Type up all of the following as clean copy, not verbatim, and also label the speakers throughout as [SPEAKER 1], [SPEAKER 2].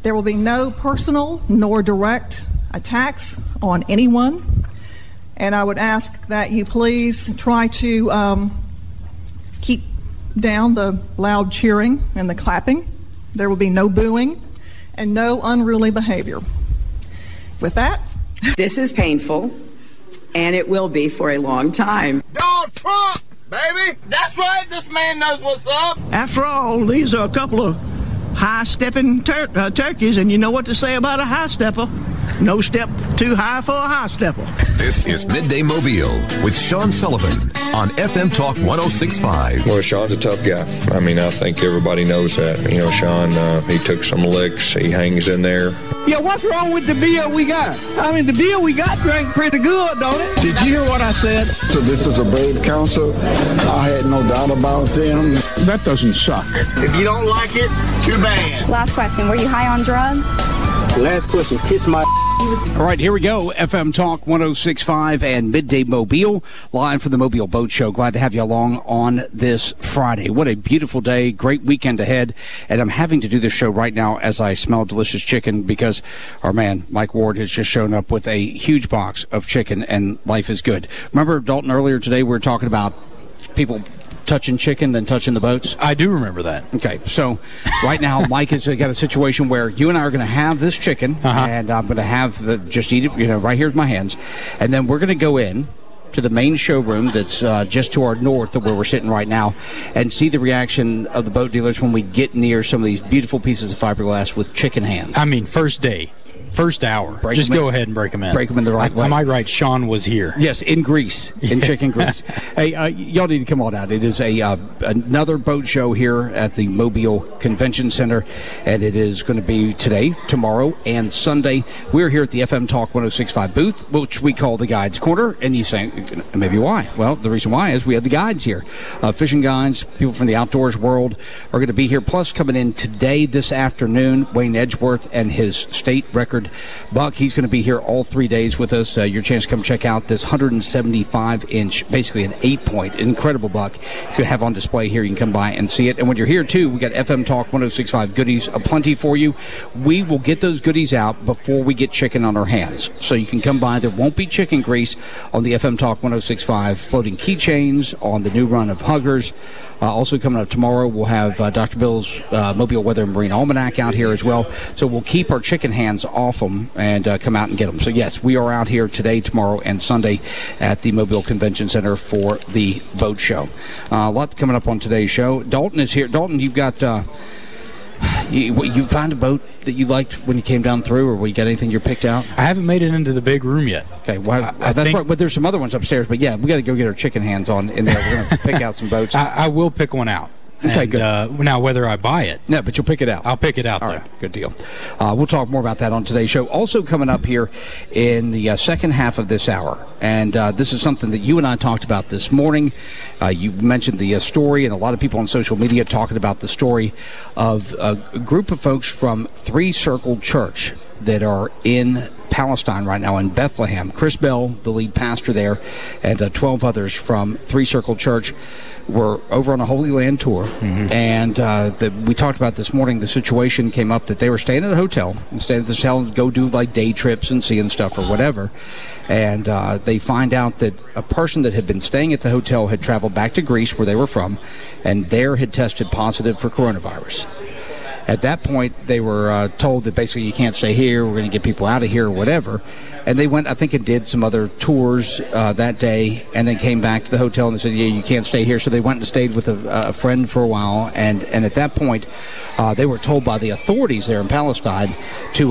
[SPEAKER 1] There will be no personal nor direct attacks on anyone. And I would ask that you please try to keep down the loud cheering and the clapping. There will be no booing and no unruly behavior. With that,
[SPEAKER 2] this is painful, and it will be for a long time.
[SPEAKER 3] Donald Trump, baby! That's right, this man knows what's up.
[SPEAKER 4] After all, these are a couple of high-stepping turkeys, and you know what to say about a high-stepper. No step too high for a high-stepper.
[SPEAKER 5] This is Midday Mobile with Sean Sullivan on FM Talk 106.5.
[SPEAKER 6] Well, Sean's a tough guy. I mean, I think everybody knows that. You know, Sean, he took some licks. He hangs in there.
[SPEAKER 4] Yeah, what's wrong with the beer we got? I mean, the beer we got drank pretty good, don't it? Did you hear what I said?
[SPEAKER 7] So this is a brave council. I had no doubt about them.
[SPEAKER 4] That doesn't suck.
[SPEAKER 3] If you don't like it, too bad.
[SPEAKER 8] Last question, were you high on drugs?
[SPEAKER 4] Last question, kiss my...
[SPEAKER 9] All right, here we go. FM Talk 106.5 and Midday Mobile, live from the Mobile Boat Show. Glad to have you along on this Friday. What a beautiful day. Great weekend ahead. And I'm having to do this show right now as I smell delicious chicken because our man, Mike Ward, has just shown up with a huge box of chicken, and life is good. Remember, Dalton, earlier today we were talking about people touching chicken than touching the boats?
[SPEAKER 10] I do remember that.
[SPEAKER 9] Okay, so right now Mike has got a situation where you and I are going to have this chicken, and I'm going to have just eat it, right here with my hands, and then we're going to go in to the main showroom that's just to our north of where we're sitting right now and see the reaction of the boat dealers when we get near some of these beautiful pieces of fiberglass with chicken hands.
[SPEAKER 10] I mean, first day. First hour. Just go ahead and break them in.
[SPEAKER 9] Break them in the right way.
[SPEAKER 10] Am I right? Sean was here.
[SPEAKER 9] Yes, in Greece, in chicken Greece. Hey, y'all need to come on out. It is another boat show here at the Mobile Convention Center, and it is going to be today, tomorrow, and Sunday. We're here at the FM Talk 106.5 booth, which we call the Guides Corner, and you say, maybe why? Well, the reason why is we have the guides here. Fishing guides, people from the outdoors world are going to be here, plus coming in today, this afternoon, Wayne Edgeworth and his state record buck. He's going to be here all 3 days with us. Your chance to come check out this 175-inch, basically an 8-point, incredible buck. He's going to have on display here. You can come by and see it. And when you're here, too, we got FM Talk 106.5 goodies aplenty for you. We will get those goodies out before we get chicken on our hands. So you can come by. There won't be chicken grease on the FM Talk 106.5 floating keychains on the new run of Huggers. Also coming up tomorrow, we'll have Dr. Bill's Mobile Weather and Marine Almanac out here as well. So we'll keep our chicken hands off them and come out and get them. So, yes, we are out here today, tomorrow, and Sunday at the Mobile Convention Center for the boat show. A lot coming up on today's show. Dalton is here. Dalton, you've got you find a boat that you liked when you came down through, or you got anything you picked out?
[SPEAKER 10] I haven't made it into the big room yet.
[SPEAKER 9] Okay, well, that's right. But there's some other ones upstairs. But, yeah, we got to go get our chicken hands on in there. We're going to pick out some boats.
[SPEAKER 10] I will pick one out.
[SPEAKER 9] Okay,
[SPEAKER 10] and,
[SPEAKER 9] good.
[SPEAKER 10] Now, whether I buy it.
[SPEAKER 9] No, but you'll pick it out.
[SPEAKER 10] I'll pick it out,
[SPEAKER 9] All
[SPEAKER 10] though.
[SPEAKER 9] right, good deal. We'll talk more about that on today's show. Also coming up here in the second half of this hour, and this is something that you and I talked about this morning. You mentioned the story, and a lot of people on social media talking about the story of a group of folks from Three Circle Church that are in Palestine right now in Bethlehem. Chris Bell, the lead pastor there, and 12 others from Three Circle Church were over on a Holy Land tour, and we talked about this morning. The situation came up that they were staying at a hotel, and staying at this hotel, go do like day trips and seeing stuff or whatever, and they find out that a person that had been staying at the hotel had traveled back to Greece, where they were from, and there had tested positive for coronavirus. At that point, they were told that basically you can't stay here, we're going to get people out of here or whatever. And they went, I think, and did some other tours that day, and then came back to the hotel and they said, yeah, you can't stay here. So they went and stayed with a friend for a while. And at that point, they were told by the authorities there in Palestine to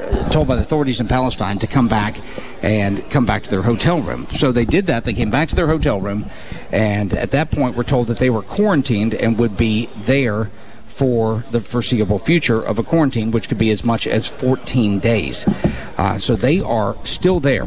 [SPEAKER 9] come back to their hotel room. So they did that. They came back to their hotel room, and at that point were told that they were quarantined and would be there for the foreseeable future of a quarantine, which could be as much as 14 days. So they are still there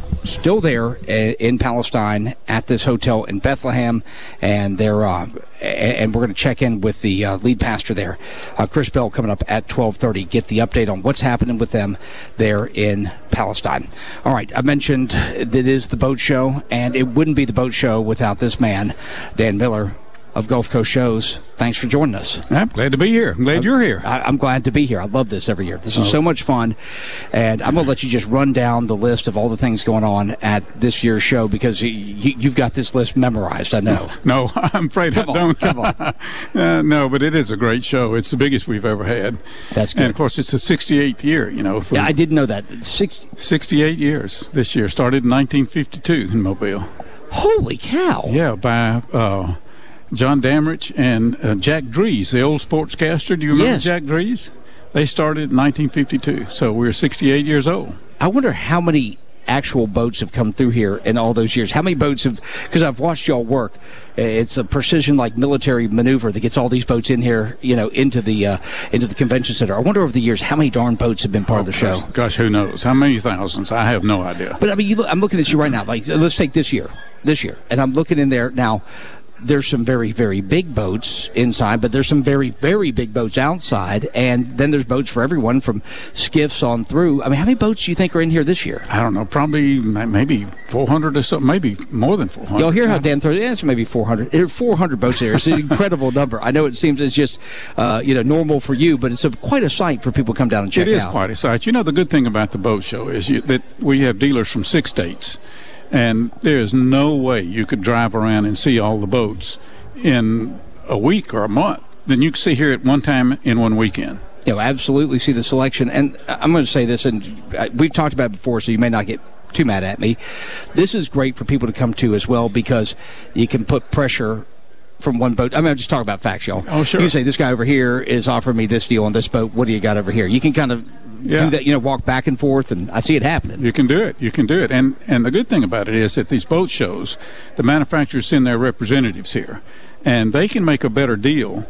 [SPEAKER 9] in Palestine at this hotel in Bethlehem, and they're and we're going to check in with the lead pastor there, Chris Bell, coming up at 12:30. Get the update on what's happening with them there in Palestine. All right, I mentioned that it is the boat show, and it wouldn't be the boat show without this man, Dan Miller. of Gulf Coast Shows. Thanks for joining us.
[SPEAKER 11] I'm glad to be here. I'm glad you're here.
[SPEAKER 9] I'm glad to be here. I love this every year. This is so much fun. And I'm going to let you just run down the list of all the things going on at this year's show, because you've got this list memorized, I know.
[SPEAKER 11] No, I'm afraid I don't.
[SPEAKER 9] Come on.
[SPEAKER 11] No, but it is a great show. It's the biggest we've ever had.
[SPEAKER 9] That's good.
[SPEAKER 11] And, of course, it's the 68th year,
[SPEAKER 9] Yeah, I didn't know that.
[SPEAKER 11] 68 years this year. Started in 1952 in Mobile.
[SPEAKER 9] Holy cow.
[SPEAKER 11] Yeah, by John Damrich and Jack Dries, the old sportscaster. Do you remember Jack Dries? They started in 1952, so we're 68 years old.
[SPEAKER 9] I wonder how many actual boats have come through here in all those years. How many boats have, because I've watched y'all work. It's a precision like military maneuver that gets all these boats in here, into the convention center. I wonder over the years how many darn boats have been part of the show.
[SPEAKER 11] Gosh, who knows? How many thousands? I have no idea.
[SPEAKER 9] But I mean, I'm looking at you right now. Like, let's take this year, and I'm looking in there now. There's some very, very big boats inside, but there's some very, very big boats outside, and then there's boats for everyone from skiffs on through. I mean, how many boats do you think are in here this year?
[SPEAKER 11] I don't know, probably maybe 400 or something, maybe more than 400.
[SPEAKER 9] Y'all hear how Dan throws it? It's maybe 400. There are 400 boats there. It's an incredible number. I know it seems it's just normal for you, but it's quite a sight for people to come down and check out.
[SPEAKER 11] It is quite a sight. The good thing about the boat show is that we have dealers from 6 states. And there's no way you could drive around and see all the boats in a week or a month than you can see here at one time in one weekend.
[SPEAKER 9] Absolutely see the selection. And I'm going to say this, and we've talked about it before, so you may not get too mad at me. This is great for people to come to as well, because you can put pressure from one boat. I mean, I'm just talking about facts, y'all.
[SPEAKER 11] Oh, sure.
[SPEAKER 9] You say, this guy over here is offering me this deal on this boat. What do you got over here? You can kind of do that, walk back and forth, and I see it happening.
[SPEAKER 11] You can do it. And the good thing about it is that these boat shows, the manufacturers send their representatives here, and they can make a better deal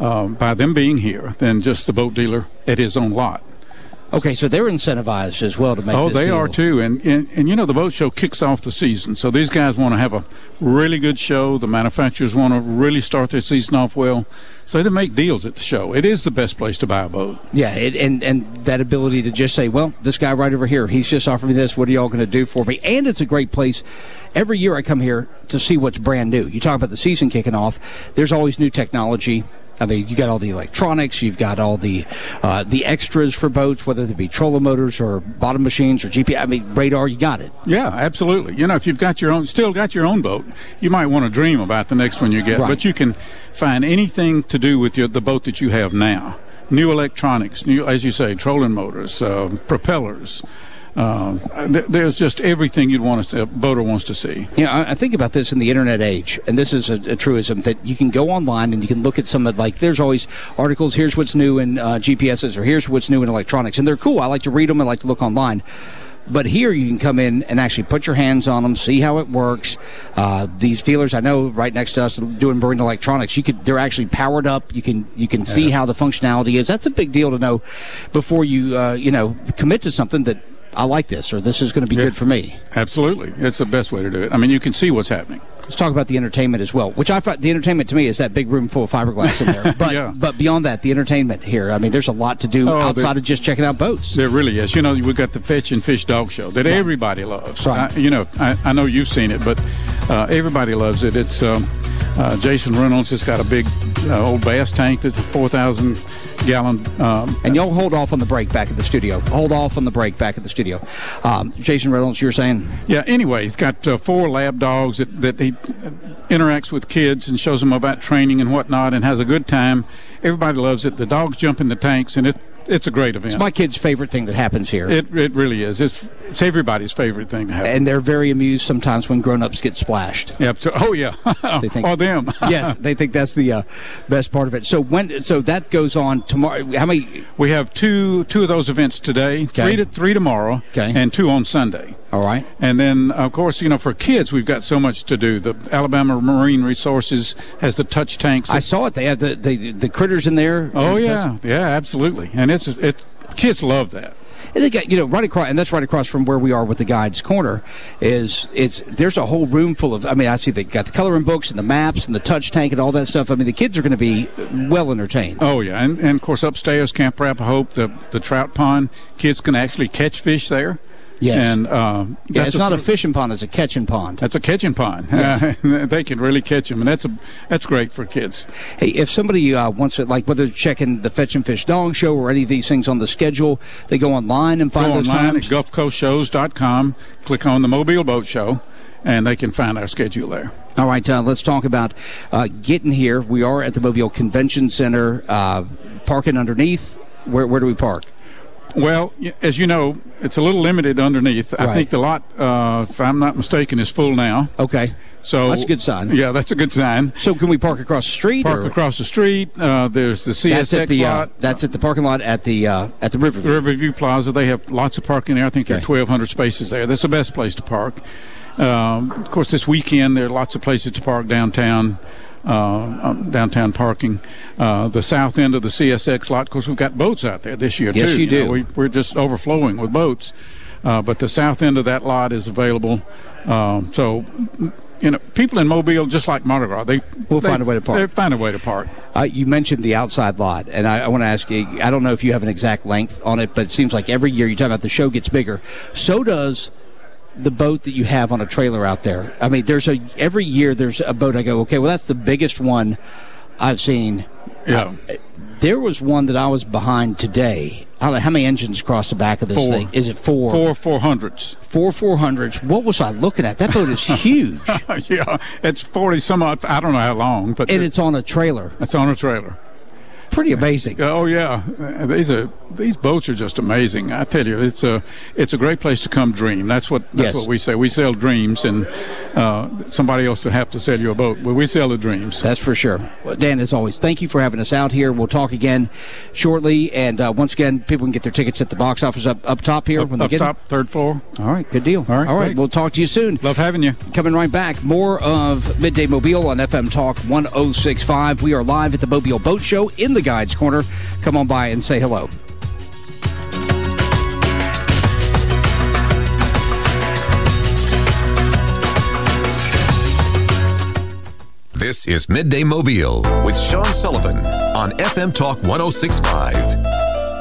[SPEAKER 11] by them being here than just the boat dealer at his own lot.
[SPEAKER 9] Okay, so they're incentivized as well to make this
[SPEAKER 11] they
[SPEAKER 9] deal.
[SPEAKER 11] are too. And the boat show kicks off the season. So these guys want to have a really good show. The manufacturers want to really start their season off well. So they make deals at the show. It is the best place to buy a boat.
[SPEAKER 9] Yeah, and that ability to just say, well, this guy right over here, he's just offering me this. What are y'all going to do for me? And it's a great place. Every year I come here to see what's brand new. You talk about the season kicking off. There's always new technology. I mean, you got all the electronics, you've got all the extras for boats, whether they be trolling motors or bottom machines or GPS. I mean, radar, you got it.
[SPEAKER 11] Yeah, absolutely. If you've got still got your own boat, you might want to dream about the next one you get. Right. But you can find anything to do with the boat that you have now. New electronics, new, as you say, trolling motors, propellers. There's just everything you'd want a boater wants to see.
[SPEAKER 9] I think about this in the internet age, and this is a truism, that you can go online and you can look at some of, there's always articles, here's what's new in GPSs, or here's what's new in electronics, and they're cool. I like to read them. I like to look online. But here you can come in and actually put your hands on them, see how it works. These dealers I know right next to us doing marine electronics, they're actually powered up. You can see how the functionality is. That's a big deal to know before you commit to something that I like this, or this is going to be good for me.
[SPEAKER 11] Absolutely. It's the best way to do it. I mean, you can see what's happening.
[SPEAKER 9] Let's talk about the entertainment as well, which I find the entertainment to me is that big room full of fiberglass in there. But but beyond that, the entertainment here, I mean, there's a lot to do outside of just checking out boats.
[SPEAKER 11] There really is. We've got the Fetch and Fish Dog Show that everybody loves.
[SPEAKER 9] Right.
[SPEAKER 11] I know you've seen it, but everybody loves it. It's Jason Reynolds has got a big old bass tank that's a 4,000-gallon.
[SPEAKER 9] And y'all hold off on the break back at the studio. Jason Reynolds, you were saying?
[SPEAKER 11] Yeah, anyway, he's got 4 lab dogs that he interacts with kids and shows them about training and whatnot and has a good time. Everybody loves it. The dogs jump in the tanks, and it's a great event.
[SPEAKER 9] It's my kid's favorite thing that happens here.
[SPEAKER 11] It really is. It's everybody's favorite thing to happen.
[SPEAKER 9] And they're very amused sometimes when grown-ups get splashed.
[SPEAKER 11] Yep. They think, or them.
[SPEAKER 9] Yes, they think that's the best part of it. So that goes on tomorrow. How many?
[SPEAKER 11] We have two of those events today.
[SPEAKER 9] Okay.
[SPEAKER 11] Three tomorrow.
[SPEAKER 9] Okay.
[SPEAKER 11] And 2 on Sunday.
[SPEAKER 9] All right.
[SPEAKER 11] And then, of course, for kids, we've got so much to do. The Alabama Marine Resources has the touch tanks.
[SPEAKER 9] I saw it. They have the critters in there.
[SPEAKER 11] Oh, yeah. Yeah, absolutely. And kids love that.
[SPEAKER 9] And they got, right across, and that's right across from where we are with the Guides Corner. There's a whole room full of. I mean, I see they got the coloring books and the maps and the touch tank and all that stuff. I mean, the kids are going to be well entertained.
[SPEAKER 11] Oh yeah, and of course upstairs, Camp Rappahoe, the trout pond. Kids can actually catch fish there.
[SPEAKER 9] Yes.
[SPEAKER 11] And
[SPEAKER 9] it's not a fishing pond; it's a catching pond.
[SPEAKER 11] That's a catching pond. Yes. They can really catch them, and that's great for kids.
[SPEAKER 9] Hey, if somebody wants to, like, whether they're checking the Fetch and Fish Dog Show or any of these things on the schedule, they go online and find those times.
[SPEAKER 11] Go online at GulfCoastShows.com, click on the Mobile Boat Show, and they can find our schedule there.
[SPEAKER 9] All right, let's talk about getting here. We are at the Mobile Convention Center, parking underneath. Where do we park?
[SPEAKER 11] Well, as you know, it's a little limited underneath.
[SPEAKER 9] Right.
[SPEAKER 11] I think the lot, if I'm not mistaken, is full now.
[SPEAKER 9] Okay.
[SPEAKER 11] So
[SPEAKER 9] that's a good sign.
[SPEAKER 11] Yeah, that's a good sign.
[SPEAKER 9] So can we park across the street?
[SPEAKER 11] Park across the street. There's the CSX lot.
[SPEAKER 9] That's at the parking lot at the Riverview.
[SPEAKER 11] Riverview Plaza. They have lots of parking there. I think there are 1,200 spaces there. That's the best place to park. Of course, this weekend there are lots of places to park downtown. Downtown parking, the south end of the CSX lot. Of course, we've got boats out there this year, too.
[SPEAKER 9] Yes, you do.
[SPEAKER 11] We're just overflowing with boats. But the south end of that lot is available. So, people in Mobile, just like Mardi Gras, they
[SPEAKER 9] find a way to park.
[SPEAKER 11] They find a way to park.
[SPEAKER 9] You mentioned the outside lot, and I want to ask you, I don't know if you have an exact length on it, but it seems like every year you talk about the show gets bigger. So does the boat that you have on a trailer out there. I mean, every year there's a boat I go, okay, well, that's the biggest one I've seen.
[SPEAKER 11] Yeah.
[SPEAKER 9] There was one that I was behind today. I don't know how many engines across the back of this thing. Is it 4?
[SPEAKER 11] 4 400s.
[SPEAKER 9] 4 400s. What was I looking at? That boat is huge.
[SPEAKER 11] Yeah, it's 40 some odd. I don't know how long, but
[SPEAKER 9] and it's on a trailer.
[SPEAKER 11] It's on a trailer.
[SPEAKER 9] Pretty amazing.
[SPEAKER 11] Oh yeah, these boats are just amazing. I tell you, it's a great place to come dream. That's what we say. We sell dreams, and somebody else will have to sell you a boat, but we sell the dreams.
[SPEAKER 9] That's for sure. Well, Dan, as always, thank you for having us out here. We'll talk again shortly, and once again, people can get their tickets at the box office up top here.
[SPEAKER 11] Up top, third floor.
[SPEAKER 9] All right, good deal.
[SPEAKER 11] All right,
[SPEAKER 9] we'll talk to you soon.
[SPEAKER 11] Love having you.
[SPEAKER 9] Coming right back, more of Midday Mobile on FM Talk 106.5. We are live at the Mobile Boat Show in the Guides Corner. Come on by and say hello.
[SPEAKER 5] This is Midday Mobile with Sean Sullivan on FM Talk 106.5.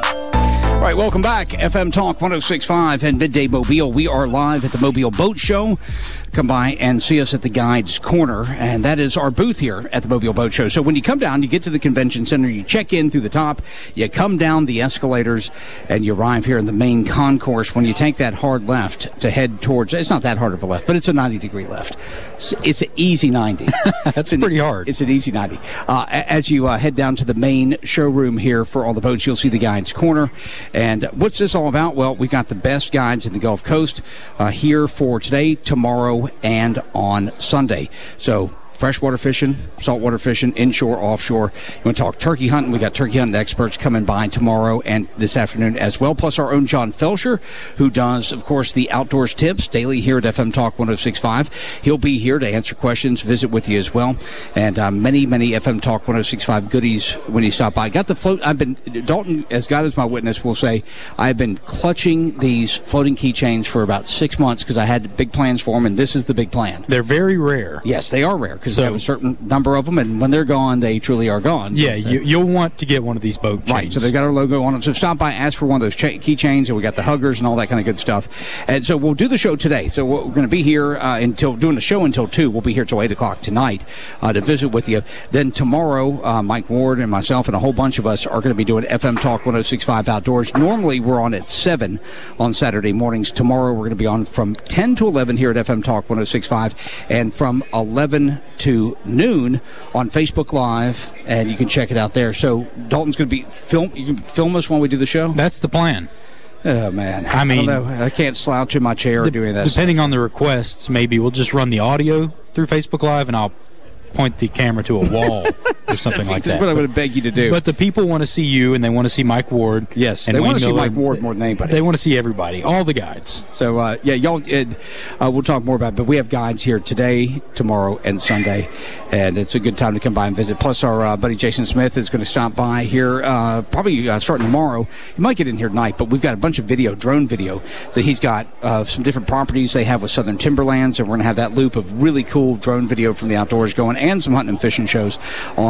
[SPEAKER 9] All right, welcome back. FM Talk 106.5 and Midday Mobile. We are live at the Mobile Boat Show. Come by and see us at the Guides Corner, and that is our booth here at the Mobile Boat Show. So when you come down, you get to the convention center, you check in through the top, you come down the escalators, and you arrive here in the main concourse. When you take that hard left to head towards, it's not that hard of a left, but it's a 90-degree left. It's an easy 90.
[SPEAKER 10] That's pretty hard.
[SPEAKER 9] It's an easy 90. As you head down to the main showroom here for all the boats, you'll see the Guides Corner. And what's this all about? Well, we've got the best guides in the Gulf Coast here for today, tomorrow, and on Sunday. So freshwater fishing, saltwater fishing, inshore, offshore. You want to talk turkey hunting? We got turkey hunting experts coming by tomorrow and this afternoon as well, plus our own John Felsher, who does, of course, the Outdoors Tips daily here at FM Talk 106.5. He'll be here to answer questions, visit with you as well, and many FM Talk 106.5 goodies when he stopped by. Got the float. Dalton, as God is my witness, will say I've been clutching these floating keychains for about 6 months because I had big plans for them, and this is the big plan.
[SPEAKER 10] They're very rare.
[SPEAKER 9] Yes, they are rare because we have a certain number of them, and when they're gone, they truly are gone.
[SPEAKER 10] Yeah, you'll want to get one of these boat chains.
[SPEAKER 9] Right, so they've got our logo on them. So stop by, ask for one of those keychains, and we got the huggers and all that kind of good stuff. And so we'll do the show today. So we're going to be here doing the show until 2. We'll be here till 8 o'clock tonight to visit with you. Then tomorrow, Mike Ward and myself and a whole bunch of us are going to be doing FM Talk 106.5 Outdoors. Normally, we're on at 7 on Saturday mornings. Tomorrow, we're going to be on from 10 to 11 here at FM Talk 106.5, and from 11 to noon on Facebook Live, and you can check it out there. So Dalton's going to be you can film us when we do the show?
[SPEAKER 10] That's the plan.
[SPEAKER 9] Oh, man.
[SPEAKER 10] I mean,
[SPEAKER 9] I don't know. I can't slouch in my chair or do any of that
[SPEAKER 10] depending on the requests, maybe we'll just run the audio through Facebook Live, and I'll point the camera to a wall or something like that.
[SPEAKER 9] That's what I would beg you to do.
[SPEAKER 10] But the people want to see you, and they want to see Mike Ward.
[SPEAKER 9] Yes,
[SPEAKER 10] and
[SPEAKER 9] they want to see
[SPEAKER 10] Miller.
[SPEAKER 9] Mike Ward more than anybody.
[SPEAKER 10] They want to see everybody, all the guides.
[SPEAKER 9] So, y'all, we'll talk more about it. But we have guides here today, tomorrow, and Sunday, and it's a good time to come by and visit. Plus, our buddy Jason Smith is going to stop by here probably starting tomorrow. He might get in here tonight, but we've got a bunch of drone video, that he's got some different properties they have with Southern Timberlands, and we're going to have that loop of really cool drone video from the outdoors going, and some hunting and fishing shows on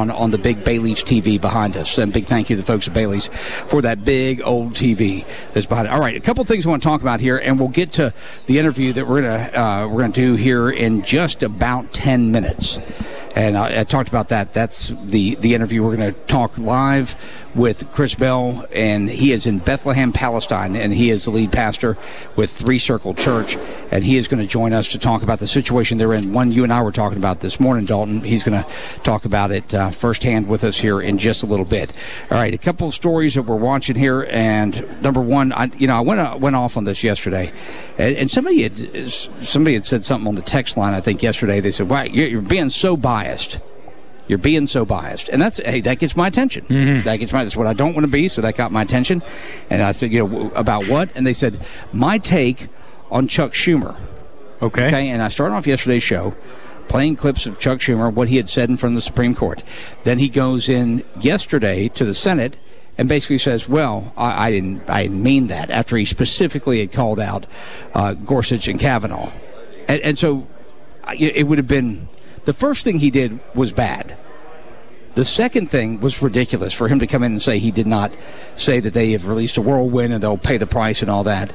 [SPEAKER 9] on the big Bailey's TV behind us. And big thank you to the folks at Bailey's for that big old TV that's behind it. All right, a couple things I want to talk about here, and we'll get to the interview that we're gonna do here in just about 10 minutes. And I talked about that. That's the interview. We're going to talk live with Chris Bell, and he is in Bethlehem, Palestine, and he is the lead pastor with Three Circle Church, and he is going to join us to talk about the situation they're in. One you and I were talking about this morning, Dalton. He's going to talk about it firsthand with us here in just a little bit. All right, a couple of stories that we're watching here, and number one, I went off on this yesterday, and somebody had said something on the text line, I think yesterday. They said, "Wow, you're being so biased. You're being so biased." And that gets my attention. Mm-hmm. That's what I don't want to be, so that got my attention. And I said, about what? And they said, my take on Chuck Schumer. Okay. And I started off yesterday's show playing clips of Chuck Schumer, what he had said in front of the Supreme Court. Then he goes in yesterday to the Senate and basically says, well, I didn't mean that, after he specifically had called out Gorsuch and Kavanaugh. And so it would have been, the first thing he did was bad. The second thing was ridiculous, for him to come in and say he did not say that they have released a whirlwind and they'll pay the price and all that.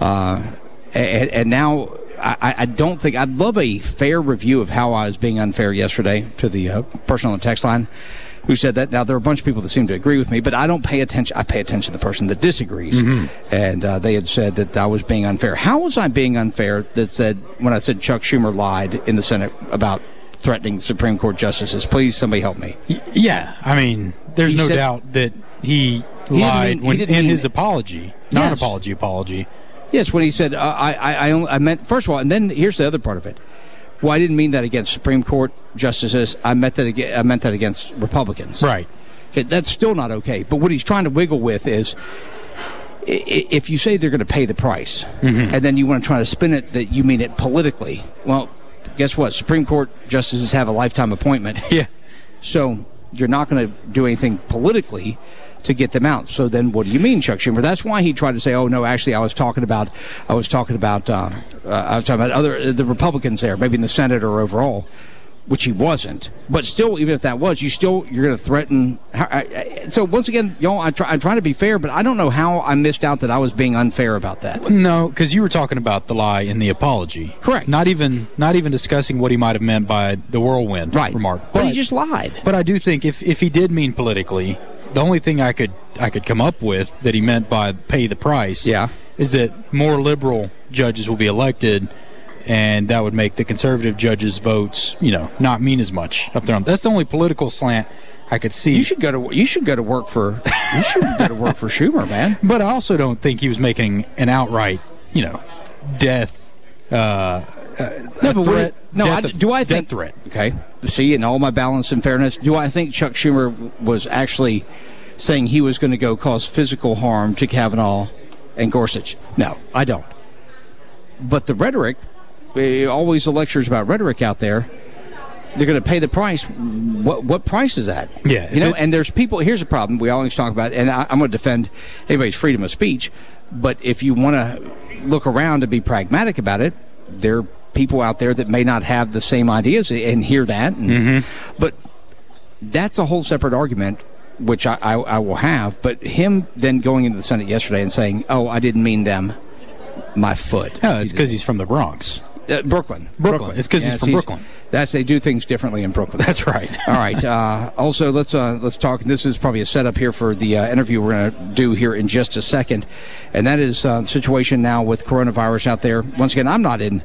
[SPEAKER 9] And now I don't think, I'd love a fair review of how I was being unfair yesterday to the person on the text line who said that. Now, there are a bunch of people that seem to agree with me, but I don't pay attention. I pay attention to the person that disagrees. Mm-hmm. And they had said that I was being unfair. How was I being unfair when I said Chuck Schumer lied in the Senate about threatening Supreme Court justices? Please, somebody help me.
[SPEAKER 10] Yeah, I mean, there's no doubt that he lied in his apology, non-apology.
[SPEAKER 9] Yes, when he said, I meant, first of all, and then here's the other part of it. Well, I didn't mean that against Supreme Court justices. I meant that against Republicans.
[SPEAKER 10] Right.
[SPEAKER 9] Okay, that's still not okay. But what he's trying to wiggle with is, if you say they're going to pay the price, mm-hmm. and then you want to try to spin it that you mean it politically, well, guess what? Supreme Court justices have a lifetime appointment.
[SPEAKER 10] Yeah.
[SPEAKER 9] So you're not going to do anything politically to get them out. So then what do you mean, Chuck Schumer? That's why he tried to say, oh, no, actually, I was talking about the Republicans there, maybe in the Senate or overall, which he wasn't. But still, even if that was, you're going to threaten. So once again, y'all, I'm trying to be fair, but I don't know how I missed out that I was being unfair about that.
[SPEAKER 10] No, because you were talking about the lie in the apology.
[SPEAKER 9] Correct.
[SPEAKER 10] Not even discussing what he might have meant by the whirlwind remark.
[SPEAKER 9] But he just lied.
[SPEAKER 10] But I do think if he did mean politically, the only thing I could come up with that he meant by pay the price is that more liberal judges will be elected, and that would make the conservative judges' votes, not mean as much up there. That's the only political slant I could see.
[SPEAKER 9] You should go to work for Schumer, man.
[SPEAKER 10] But I also don't think he was making an outright, death threat.
[SPEAKER 9] Death threat. Okay. See, in all my balance and fairness, do I think Chuck Schumer was actually saying he was going to go cause physical harm to Kavanaugh and Gorsuch? No, I don't. But the rhetoric, always the lectures about rhetoric out there, they're going to pay the price. What price is that?
[SPEAKER 10] Yeah.
[SPEAKER 9] And there's people, here's the problem we always talk about, and I'm going to defend anybody's freedom of speech, but if you want to look around and be pragmatic about it, there are people out there that may not have the same ideas and hear that. But that's a whole separate argument, which I will have. But him then going into the Senate yesterday and saying, oh, I didn't mean them, my foot.
[SPEAKER 10] No, it's because he's from the Bronx.
[SPEAKER 9] Brooklyn.
[SPEAKER 10] It's because he's from Brooklyn.
[SPEAKER 9] They do things differently in Brooklyn.
[SPEAKER 10] That's right.
[SPEAKER 9] All right. Also, let's talk. This is probably a setup here for the interview we're going to do here in just a second, and that is the situation now with coronavirus out there. Once again, I'm not in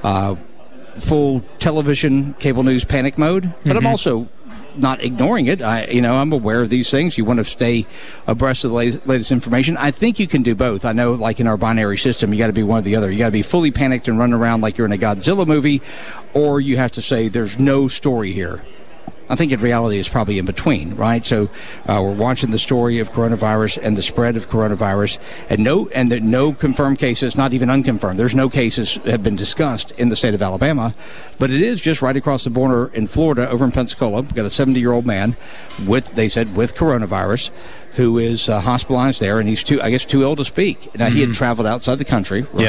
[SPEAKER 9] full television, cable news panic mode, but I'm also not ignoring it. I'm aware of these things. You want to stay abreast of the latest information. I think you can do both. I know, like in our binary system, you got to be one or the other. You got to be fully panicked and run around like you're in a Godzilla movie, or you have to say there's no story here. I think in reality it's probably in between, right? So we're watching the story of coronavirus and the spread of coronavirus, and no confirmed cases, not even unconfirmed. There's no cases have been discussed in the state of Alabama, but it is just right across the border in Florida, over in Pensacola. We've got a 70-year-old man with coronavirus who is hospitalized there, and he's too ill to speak. Now, he had traveled outside the country. Right?
[SPEAKER 10] Yeah.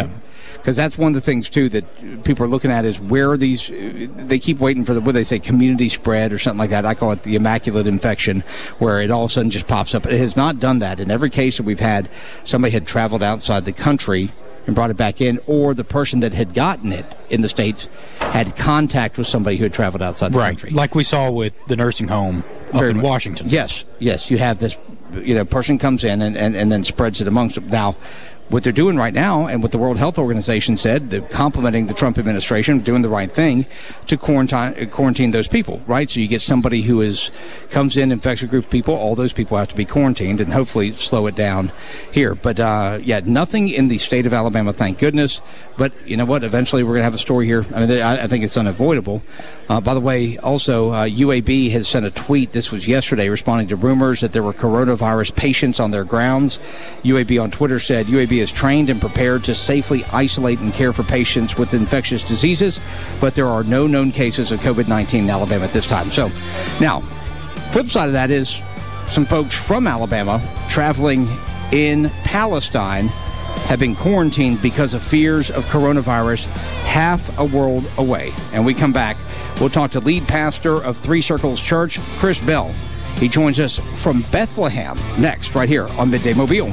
[SPEAKER 9] because that's one of the things, too, that people are looking at is where are these, they keep waiting for what they say, community spread or something like that. I call it the immaculate infection, where it all of a sudden just pops up. It has not done that. In every case that we've had, somebody had traveled outside the country and brought it back in, or the person that had gotten it in the States had contact with somebody who had traveled outside the country.
[SPEAKER 10] Like we saw with the nursing home up in Washington.
[SPEAKER 9] Yes. You have this, person comes in and then spreads it amongst them. Now, what they're doing right now, and what the World Health Organization said, they're complimenting the Trump administration, doing the right thing to quarantine those people, right? So you get somebody who comes in, infects a group of people, all those people have to be quarantined and hopefully slow it down here. But, nothing in the state of Alabama, thank goodness. But you know what? Eventually we're going to have a story here. I mean, I think it's unavoidable. By the way, also, UAB has sent a tweet, this was yesterday, responding to rumors that there were coronavirus patients on their grounds. UAB on Twitter said, UAB is trained and prepared to safely isolate and care for patients with infectious diseases, but there are no known cases of COVID-19 in Alabama at this time. So, now, flip side of that is some folks from Alabama traveling in Palestine have been quarantined because of fears of coronavirus half a world away. And we come back, we'll talk to lead pastor of Three Circles Church, Chris Bell. He joins us from Bethlehem next, right here on Midday Mobile.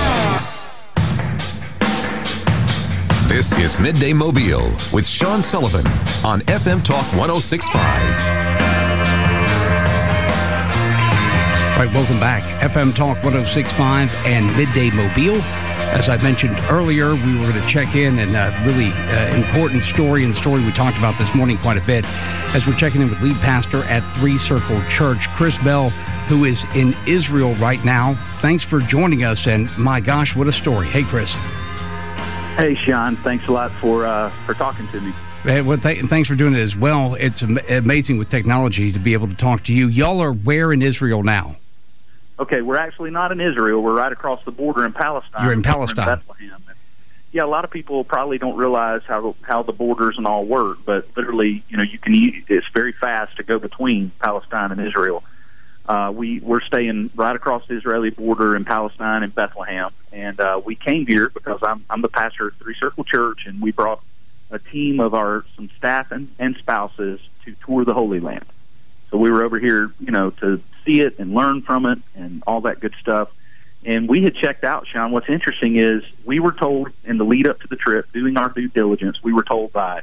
[SPEAKER 5] This is Midday Mobile with Sean Sullivan on FM Talk 106.5.
[SPEAKER 9] All right, welcome back. FM Talk 106.5 and Midday Mobile. As I mentioned earlier, we were going to check in and a really important story, and the story we talked about this morning quite a bit, as we're checking in with lead pastor at Three Circle Church, Chris Bell, who is in Israel right now. Thanks for joining us, and my gosh, what a story. Hey, Chris.
[SPEAKER 12] Hey, Sean. Thanks a lot for talking to me.
[SPEAKER 9] Well, thanks for doing it as well. It's amazing with technology to be able to talk to you. Y'all are where in Israel now?
[SPEAKER 12] Okay, we're actually not in Israel. We're right across the border in Palestine.
[SPEAKER 9] You're in Palestine.
[SPEAKER 12] We're in Bethlehem. Yeah, a lot of people probably don't realize how the borders and all work, but literally, it's very fast to go between Palestine and Israel. We're staying right across the Israeli border in Palestine in Bethlehem, and we came here because I'm the pastor at Three Circle Church, and we brought a team of some staff and spouses to tour the Holy Land. So we were over here, to see it and learn from it and all that good stuff. And we had checked out, Sean. What's interesting is we were told in the lead up to the trip, doing our due diligence, we were told by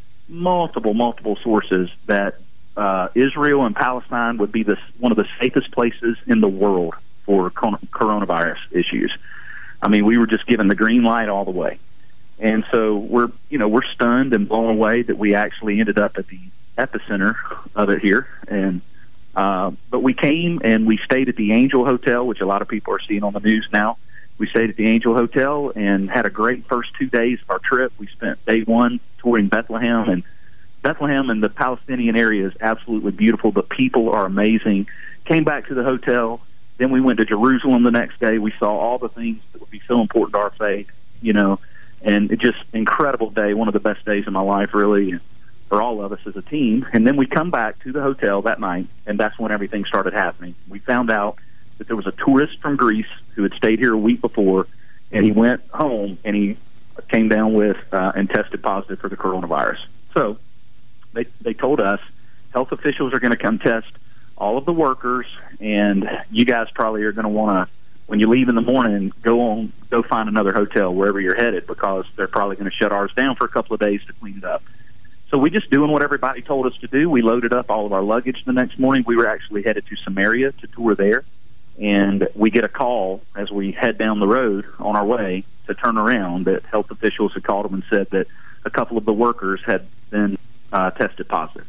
[SPEAKER 12] multiple sources that Israel and Palestine would be one of the safest places in the world for coronavirus issues. I mean, we were just given the green light all the way. And so we're stunned and blown away that we actually ended up at the epicenter of it here. And but we came and we stayed at the Angel Hotel, which a lot of people are seeing on the news now. We stayed at the Angel Hotel and had a great first 2 days of our trip. We spent day one touring Bethlehem, and the Palestinian area is absolutely beautiful. The people are amazing. Came back to the hotel. Then we went to Jerusalem the next day. We saw all the things that would be so important to our faith, and it just incredible day, one of the best days of my life, really, for all of us as a team. And then we come back to the hotel that night, and that's when everything started happening. We found out that there was a tourist from Greece who had stayed here a week before, and he went home and he came down with and tested positive for the coronavirus. So they told us health officials are going to come test all of the workers, and you guys probably are going to want to, when you leave in the morning, go find another hotel wherever you're headed, because they're probably going to shut ours down for a couple of days to clean it up. So we just doing what everybody told us to do. We loaded up all of our luggage the next morning. We were actually headed to Samaria to tour there, and we get a call as we head down the road on our way to turn around that health officials had called them and said that a couple of the workers had been tested positive.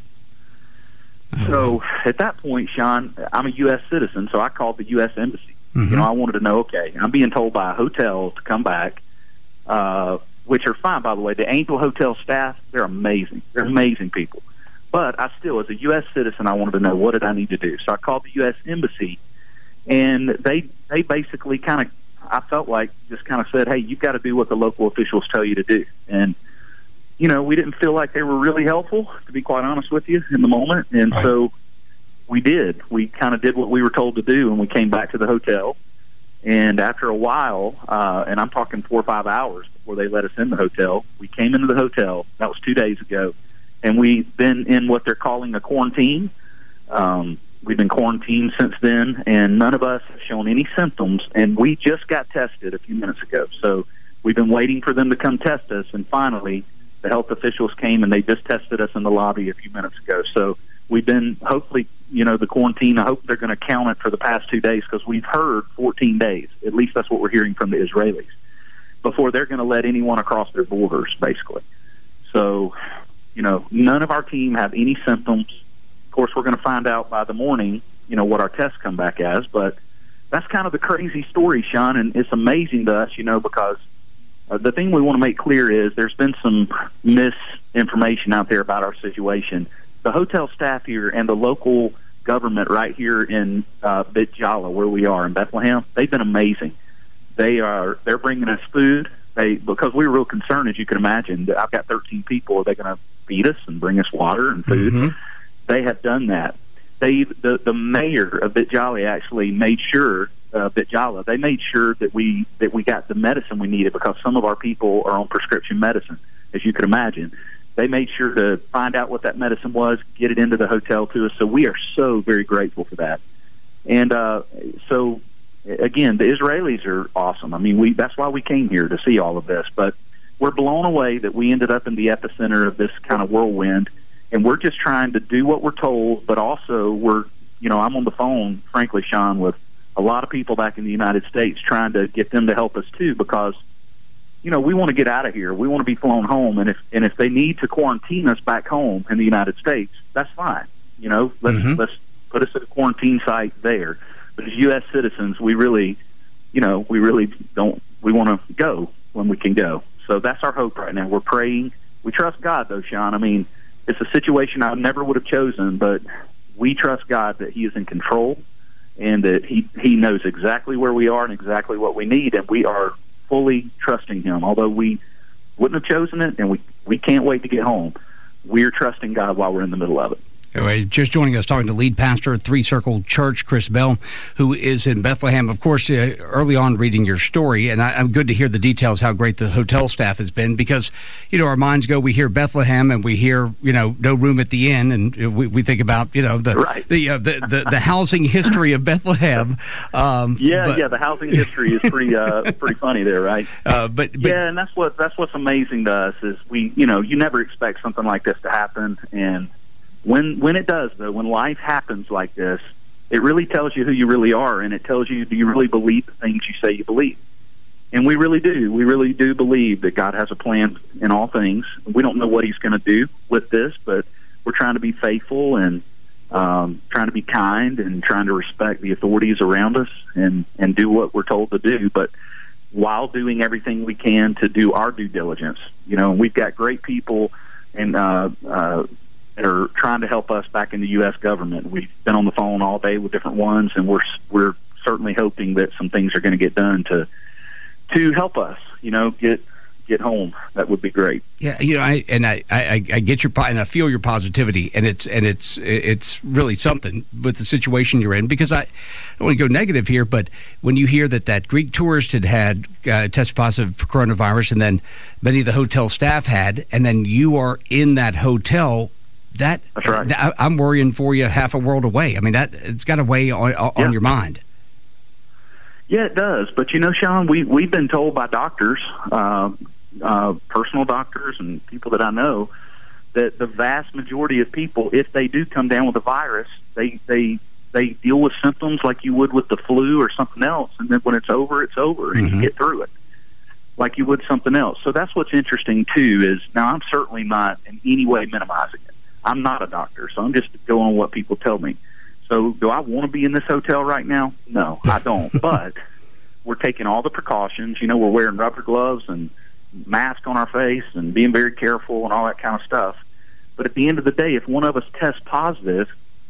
[SPEAKER 12] So at that point, Sean, I'm a U.S. citizen, so I called the U.S. Embassy. Mm-hmm. I wanted to know, okay, I'm being told by a hotel to come back, which are fine, by the way. The Angel Hotel staff, they're amazing. They're amazing people. But I still, as a U.S. citizen, I wanted to know, what did I need to do? So I called the U.S. Embassy, and they basically I felt like just kind of said, hey, you've got to do what the local officials tell you to do. And, we didn't feel like they were really helpful, to be quite honest with you, in the moment. And so we did. We kind of did what we were told to do, and we came back to the hotel. And after a while, and I'm talking 4 or 5 hours before they let us in the hotel, we came into the hotel. That was 2 days ago. And we've been in what they're calling a quarantine. We've been quarantined since then, and none of us have shown any symptoms. And we just got tested a few minutes ago. So we've been waiting for them to come test us. And finally, the health officials came, and they just tested us in the lobby a few minutes ago. So we've been, hopefully, the quarantine, I hope they're going to count it for the past 2 days, because we've heard 14 days. At least that's what we're hearing from the Israelis, before they're going to let anyone across their borders, basically. So, none of our team have any symptoms. Of course, we're going to find out by the morning, what our tests come back as. But that's kind of the crazy story, Sean, and it's amazing to us, because the thing we want to make clear is there's been some misinformation out there about our situation. The hotel staff here and the local government right here in Beit Jala, where we are in Bethlehem, they've been amazing. They're bringing us food. Because we were real concerned, as you can imagine. I've got 13 people. Are they going to feed us and bring us water and food? Mm-hmm. They have done that. The mayor of Beit Jala actually made sure. They made sure that we got the medicine we needed, because some of our people are on prescription medicine, as you can imagine. They made sure to find out what that medicine was, get it into the hotel to us. So we are so very grateful for that. And so, again, the Israelis are awesome. I mean, that's why we came here, to see all of this. But we're blown away that we ended up in the epicenter of this kind of whirlwind. And we're just trying to do what we're told, but also I'm on the phone, frankly, Sean, with a lot of people back in the United States, trying to get them to help us too, because we want to get out of here. We want to be flown home, and if they need to quarantine us back home in the United States, that's fine. Let's put us at a quarantine site there. But as U.S. citizens, we really don't. We want to go when we can go. So that's our hope right now. We're praying. We trust God, though, Sean. I mean, it's a situation I never would have chosen, but we trust God that He is in control, and that He knows exactly where we are and exactly what we need, and we are fully trusting Him. Although we wouldn't have chosen it, and we can't wait to get home, we're trusting God while we're in the middle of it.
[SPEAKER 9] Anyway, just joining us, talking to lead pastor at Three Circle Church, Chris Bell, who is in Bethlehem. Of course, early on reading your story, and I'm good to hear the details, how great the hotel staff has been, because, our minds go, we hear Bethlehem and we hear, no room at the inn, and we think about, the housing history of Bethlehem.
[SPEAKER 12] The housing history is pretty funny there, right? And that's what's amazing to us is you never expect something like this to happen, and when it does, though, when life happens like this, it really tells you who you really are, and it tells you, do you really believe the things you say you believe? And we really do. We really do believe that God has a plan in all things. We don't know what He's going to do with this, but we're trying to be faithful and trying to be kind and trying to respect the authorities around us and do what we're told to do, but while doing everything we can to do our due diligence. We've got great people and that are trying to help us back in the U.S. government. We've been on the phone all day with different ones, and we're certainly hoping that some things are going to get done to help us, get home. That would be great.
[SPEAKER 9] Yeah, I get your and I feel your positivity, and it's really something with the situation you're in, because I don't want to go negative here, but when you hear that Greek tourist had tested positive for coronavirus, and then many of the hotel staff had, and then you are in that hotel. That's right. I'm worrying for you half a world away. I mean, it's got to weigh on your mind.
[SPEAKER 12] Yeah, it does. But Sean, we've been told by doctors, personal doctors, and people that I know, that the vast majority of people, if they do come down with a virus, they deal with symptoms like you would with the flu or something else, and then when it's over, and you get through it like you would something else. So that's what's interesting too. Is now I'm certainly not in any way minimizing it. I'm not a doctor, so I'm just going on what people tell me. So do I want to be in this hotel right now? No, I don't. But we're taking all the precautions. We're wearing rubber gloves and mask on our face and being very careful and all that kind of stuff. But at the end of the day, if one of us tests positive,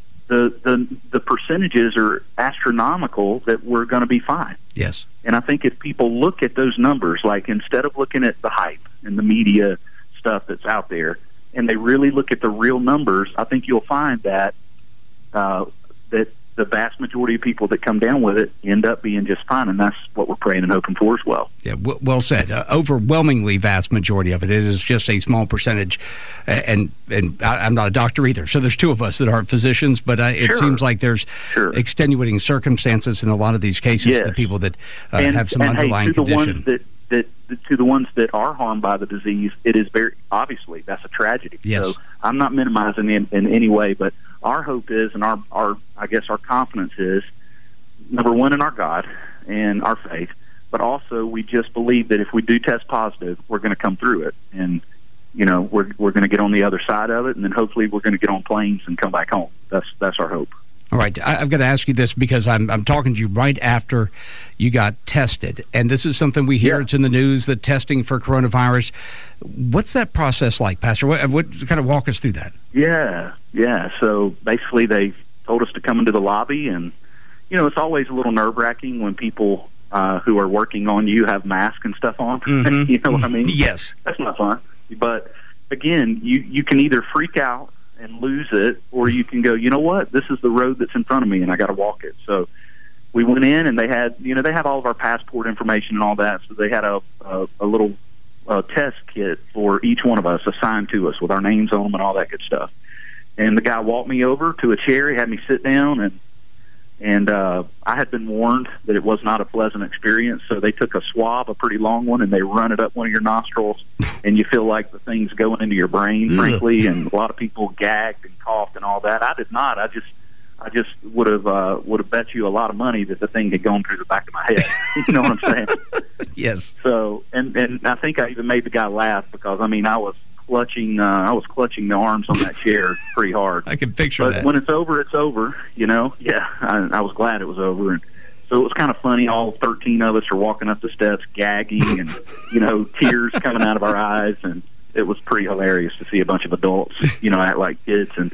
[SPEAKER 12] the percentages are astronomical that we're going to be fine.
[SPEAKER 9] Yes.
[SPEAKER 12] And I think if people look at those numbers, like instead of looking at the hype and the media stuff that's out there, and they really look at the real numbers, I think you'll find that that the vast majority of people that come down with it end up being just fine, and that's what we're praying and hoping for as well.
[SPEAKER 9] Yeah, well said. Overwhelmingly vast majority of it. It is just a small percentage, and I'm not a doctor either, so there's two of us that aren't physicians, but it seems like there's extenuating circumstances in a lot of these cases, the people that have some underlying condition.
[SPEAKER 12] To the ones that are harmed by the disease, it is very obviously that's a tragedy.
[SPEAKER 9] Yes.
[SPEAKER 12] So I'm not minimizing it in any way, but our hope is, and our I guess our confidence is, number one, in our God and our faith, but also we just believe that if we do test positive, we're going to come through it, and we're going to get on the other side of it, and then hopefully we're going to get on planes and come back home. That's our hope.
[SPEAKER 9] All right, I've got to ask you this because I'm talking to you right after you got tested, and this is something we hear. It's in the news, the testing for coronavirus. What's that process like, Pastor? What kind of walk us through that?
[SPEAKER 12] Yeah. So basically, they told us to come into the lobby, and it's always a little nerve-wracking when people who are working on you have masks and stuff on.
[SPEAKER 9] Mm-hmm.
[SPEAKER 12] You know what I mean?
[SPEAKER 9] Yes,
[SPEAKER 12] that's not fun. But again, you can either freak out and lose it, or you can go, you know what, this is the road that's in front of me and I got to walk it. So we went in, and they had they have all of our passport information and all that, so they had a little test kit for each one of us assigned to us with our names on them and all that good stuff. And the guy walked me over to a chair, he had me sit down, and I had been warned that it was not a pleasant experience, so they took a swab, a pretty long one, and they run it up one of your nostrils, and you feel like the thing's going into your brain, frankly, and a lot of people gagged and coughed and all that. I did not. I just would have bet you a lot of money that the thing had gone through the back of my head. You know what I'm saying?
[SPEAKER 9] Yes.
[SPEAKER 12] So, and I think I even made the guy laugh because, I was clutching the arms on that chair pretty hard.
[SPEAKER 9] I can picture that.
[SPEAKER 12] But when it's over, it's over, Yeah, I was glad it was over. And so it was kind of funny. All 13 of us are walking up the steps gagging and, tears coming out of our eyes. And it was pretty hilarious to see a bunch of adults, act like kids. And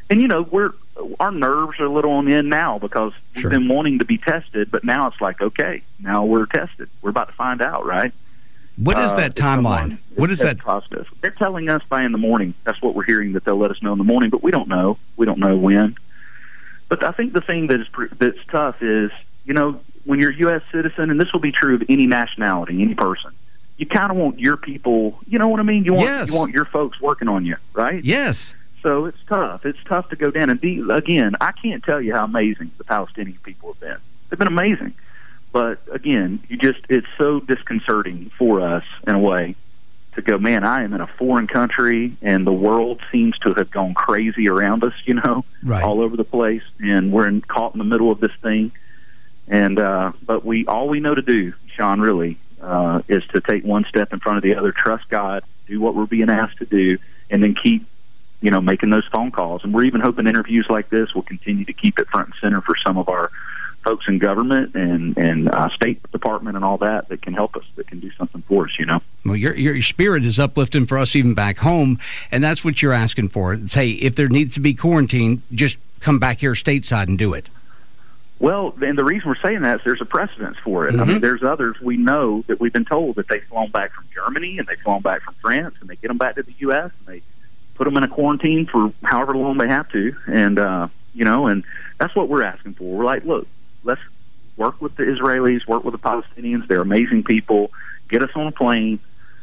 [SPEAKER 12] our nerves are a little on end now because we've been wanting to be tested, but now it's like, okay, now we're tested. We're about to find out, right?
[SPEAKER 9] What is that timeline? What is that
[SPEAKER 12] process? They're telling us by in the morning. That's what we're hearing, that they'll let us know in the morning, but we don't know. We don't know when. But I think the thing that's tough is, when you're a U.S. citizen, and this will be true of any nationality, any person, you kind of want your people, you know what I mean? You want your folks working on you, right?
[SPEAKER 9] Yes.
[SPEAKER 12] So it's tough. It's tough to go down. And again, I can't tell you how amazing the Palestinian people have been. They've been amazing. But again, it's so disconcerting for us in a way to go, man, I am in a foreign country and the world seems to have gone crazy around us,
[SPEAKER 9] right,
[SPEAKER 12] all over the place, and we're caught in the middle of this thing. And but all we know to do, Sean, really, is to take one step in front of the other, trust God, do what we're being asked to do, and then keep making those phone calls. And we're even hoping interviews like this will continue to keep it front and center for some of our folks in government and State Department and all that can help us, that can do something for us,
[SPEAKER 9] Well, your spirit is uplifting for us even back home, and that's what you're asking for. It's, hey, if there needs to be quarantine, just come back here stateside and do it.
[SPEAKER 12] Well, and the reason we're saying that is there's a precedence for it. Mm-hmm. There's others we know that we've been told that they've flown back from Germany and they've flown back from France, and they get them back to the U.S. and they put them in a quarantine for however long they have to. And, and that's what we're asking for. We're like, look, let's work with the Israelis, work with the Palestinians. They're amazing people. Get us on a plane,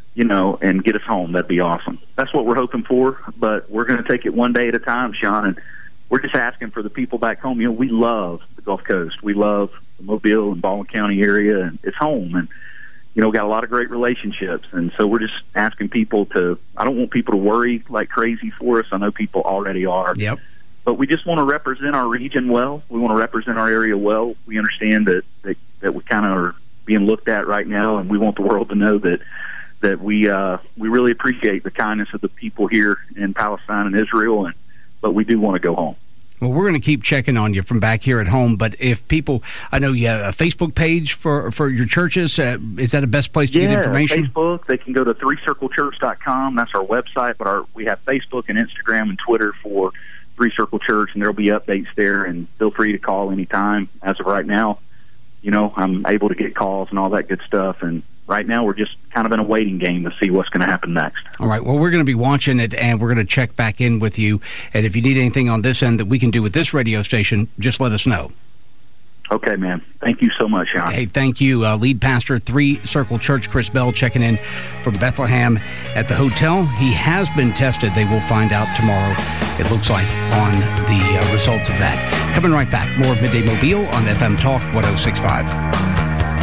[SPEAKER 12] and get us home. That'd be awesome. That's what we're hoping for, but we're going to take it one day at a time, Sean, and we're just asking for the people back home. We love the Gulf Coast. We love the Mobile and Baldwin County area, and it's home. And, got a lot of great relationships. And so we're just asking people I don't want people to worry like crazy for us. I know people already are.
[SPEAKER 9] Yep.
[SPEAKER 12] But we just want to represent our region well. We want to represent our area well. We understand that we kind of are being looked at right now, and we want the world to know that we really appreciate the kindness of the people here in Palestine and Israel, but we do want to go home.
[SPEAKER 9] Well, we're going to keep checking on you from back here at home, but if people, I know you have a Facebook page for your churches. Is that the best place to get information?
[SPEAKER 12] Facebook. They can go to threecirclechurch.com. That's our website, but we have Facebook and Instagram and Twitter for Three Circle Church, and there'll be updates there, and feel free to call anytime. As of right now, I'm able to get calls and all that good stuff, and right now we're just kind of in a waiting game to see what's going to happen next.
[SPEAKER 9] All right. Well, we're going to be watching it, and we're going to check back in with you. And if you need anything on this end that we can do with this radio station, just let us know.
[SPEAKER 12] Okay, man. Thank you so much, Sean.
[SPEAKER 9] Hey, thank you. Lead pastor, 3 Circle Church, Chris Bell, checking in from Bethlehem at the hotel. He has been tested. They will find out tomorrow, it looks like, on the results of that. Coming right back. More of Midday Mobile on FM Talk 106.5.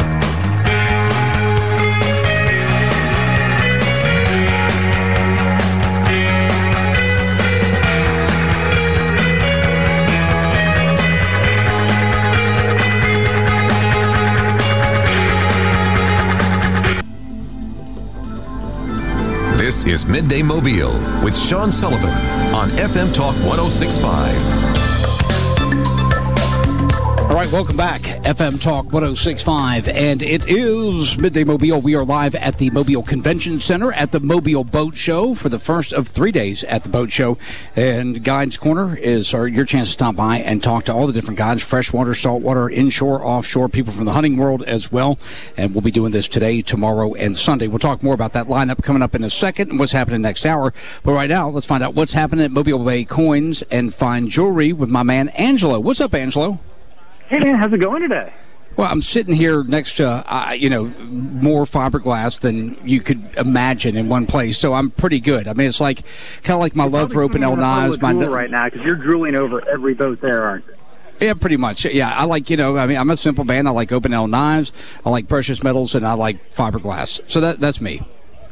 [SPEAKER 5] This is Midday Mobile with Sean Sullivan on FM Talk 106.5.
[SPEAKER 9] All right, welcome back. FM Talk 106.5, and it is Midday Mobile. We are live at the Mobile Convention Center at the Mobile Boat Show for the first of 3 days at the boat show. And Guides Corner is your chance to stop by and talk to all the different guides, freshwater, saltwater, inshore, offshore, people from the hunting world as well. And we'll be doing this today, tomorrow, and Sunday. We'll talk more about that lineup coming up in a second and what's happening next hour. But right now, let's find out what's happening at Mobile Bay Coins and Fine Jewelry with my man Angelo. What's up, Angelo?
[SPEAKER 13] Hey, man, how's it going today?
[SPEAKER 9] Well, I'm sitting here next to, more fiberglass than you could imagine in one place, so I'm pretty good. I mean, it's like kind of like my love for Open L knives.
[SPEAKER 13] Right now, because you're drooling over every boat there, aren't you?
[SPEAKER 9] Yeah, pretty much. Yeah, I like, I'm a simple man. I like Open L knives, I like precious metals, and I like fiberglass. So that's me.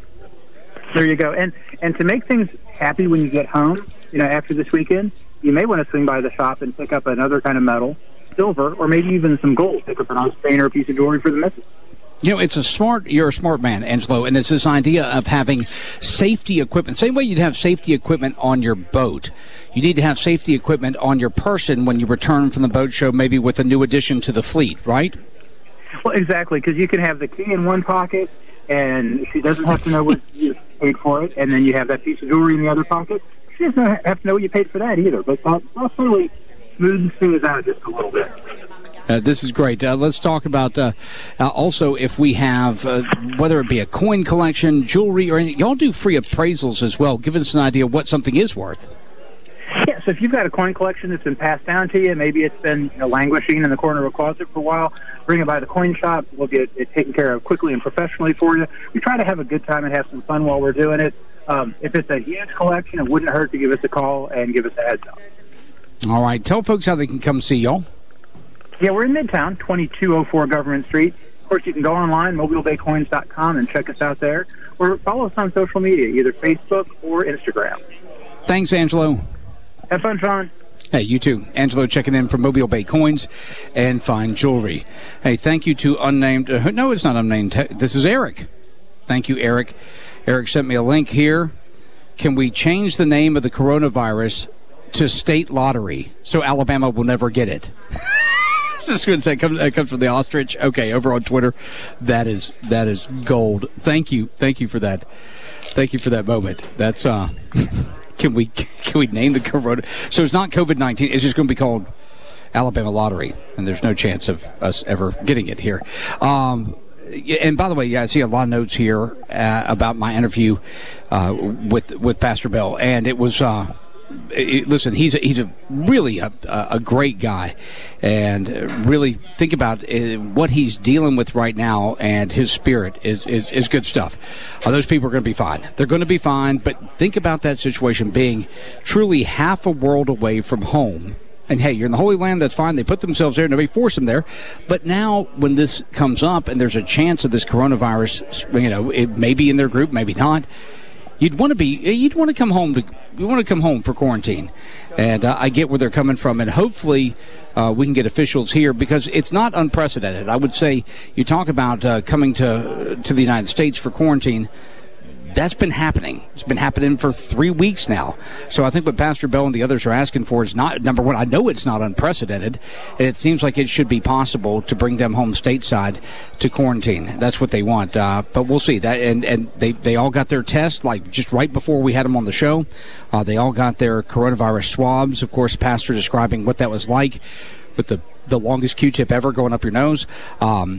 [SPEAKER 13] There you go. And to make things happy when you get home, after this weekend, you may want to swing by the shop and pick up another kind of metal, silver, or maybe even some gold. Pick up an ounce chain or a piece of jewelry for the missus.
[SPEAKER 9] You're a smart man, Angelo, and it's this idea of having safety equipment. Same way you'd have safety equipment on your boat, you need to have safety equipment on your person when you return from the boat show, maybe with a new addition to the fleet, right?
[SPEAKER 13] Well, exactly, because you can have the key in one pocket, and she doesn't have to know what you paid for it, and then you have that piece of jewelry in the other pocket. She doesn't have to know what you paid for that either, but that really smooths things out just a little bit.
[SPEAKER 9] This is great. Let's talk about also if we have, whether it be a coin collection, jewelry, or anything. Y'all do free appraisals as well. Give us an idea of what something is worth.
[SPEAKER 13] Yeah, so if you've got a coin collection that's been passed down to you, maybe it's been languishing in the corner of a closet for a while, bring it by the coin shop. We'll get it taken care of quickly and professionally for you. We try to have a good time and have some fun while we're doing it. If it's a huge collection, it wouldn't hurt to give us a call and give us a heads up.
[SPEAKER 9] All right. Tell folks how they can come see y'all.
[SPEAKER 13] Yeah, we're in Midtown, 2204 Government Street. Of course, you can go online, mobilebaycoins.com, and check us out there. Or follow us on social media, either Facebook or Instagram.
[SPEAKER 9] Thanks, Angelo.
[SPEAKER 13] Have fun, Sean.
[SPEAKER 9] Hey, you too. Angelo checking in from Mobile Bay Coins and Fine Jewelry. Hey, thank you to unnamed... no, it's not unnamed. This is Eric. Thank you, Eric. Eric sent me a link here. Can we change the name of the coronavirus to state lottery so Alabama will never get it? Just going to say that comes from the ostrich. Okay, over on Twitter, that is gold. Thank you for that. Thank you for that moment. That's can we name the corona? So it's not COVID-19. It's just going to be called Alabama Lottery, and there's no chance of us ever getting it here. And by the way, I see a lot of notes here about my interview with Pastor Bell, and it was. Listen, he's a really a great guy, and really think about what he's dealing with right now, and his spirit is good stuff. Those people are going to be fine. They're going to be fine, but think about that situation being truly half a world away from home. And hey, you're in the Holy Land, that's fine. They put themselves there, nobody forced them there. But now when this comes up and there's a chance of this coronavirus, it may be in their group, maybe not. You'd want to come home for quarantine, and I get where they're coming from, and hopefully we can get officials here because it's not unprecedented. I would say you talk about coming to the United States for quarantine. That's been happening. It's been happening for 3 weeks now. So I think what Pastor Bell and the others are asking for is not, number one, I know it's not unprecedented, and it seems like it should be possible to bring them home stateside to quarantine. That's what they want. But we'll see. That and they all got their test, like just right before we had them on the show. They all got their coronavirus swabs. Of course, Pastor describing what that was like with the longest Q-tip ever going up your nose.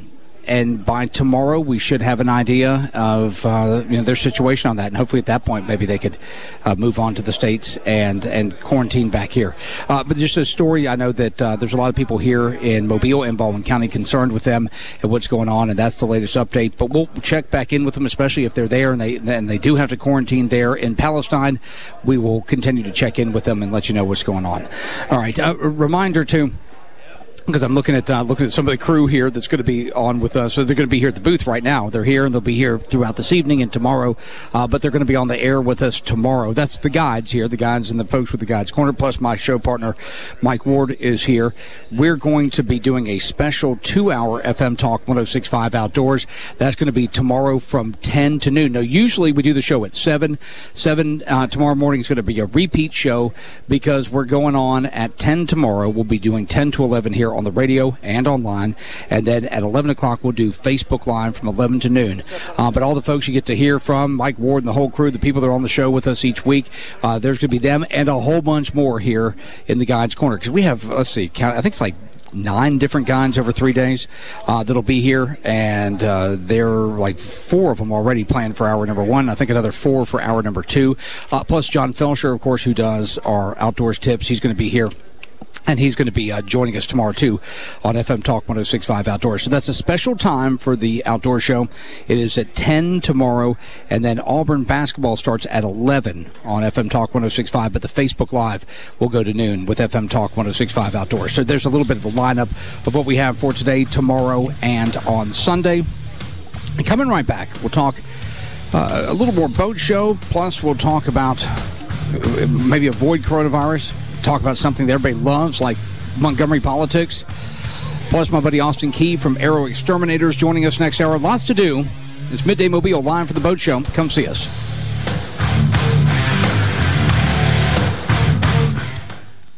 [SPEAKER 9] and by tomorrow we should have an idea of their situation on that, and hopefully at that point maybe they could move on to the States and quarantine back here. But just a story, I know that there's a lot of people here in Mobile and Baldwin County concerned with them and what's going on, and that's the latest update. But we'll check back in with them, especially if they're there and they do have to quarantine there in Palestine. We will continue to check in with them and let you know what's going on. All right, a reminder too, because I'm looking at some of the crew here that's going to be on with us. So they're going to be here at the booth right now. They're here, and they'll be here throughout this evening and tomorrow. But they're going to be on the air with us tomorrow. That's the guides here, the guides and the folks with the Guides Corner, plus my show partner, Mike Ward, is here. We're going to be doing a special 2-hour FM Talk 106.5 Outdoors. That's going to be tomorrow from 10 to noon. Now, usually we do the show at 7. Tomorrow morning is going to be a repeat show because we're going on at 10 tomorrow. We'll be doing 10 to 11 here on the radio and online, and then at 11 o'clock we'll do Facebook Live from 11 to noon. But all the folks you get to hear from, Mike Ward and the whole crew, the people that are on the show with us each week, there's going to be them and a whole bunch more here in the Guides Corner, because we have, I think it's like 9 different guides over 3 days that'll be here, and there are like 4 of them already planned for hour number 1. I think another 4 for hour number 2. Plus John Felsher, of course, who does our outdoors tips. He's going to be here. And he's going to be joining us tomorrow, too, on FM Talk 106.5 Outdoors. So that's a special time for the outdoor show. It is at 10 tomorrow, and then Auburn basketball starts at 11 on FM Talk 106.5, but the Facebook Live will go to noon with FM Talk 106.5 Outdoors. So there's a little bit of a lineup of what we have for today, tomorrow, and on Sunday. And coming right back, we'll talk a little more boat show, plus we'll talk about maybe avoid coronavirus. Talk about something that everybody loves, like Montgomery politics. Plus, my buddy Austin Key from Aero Exterminators joining us next hour. Lots to do. It's Midday Mobile live for the boat show. Come see us.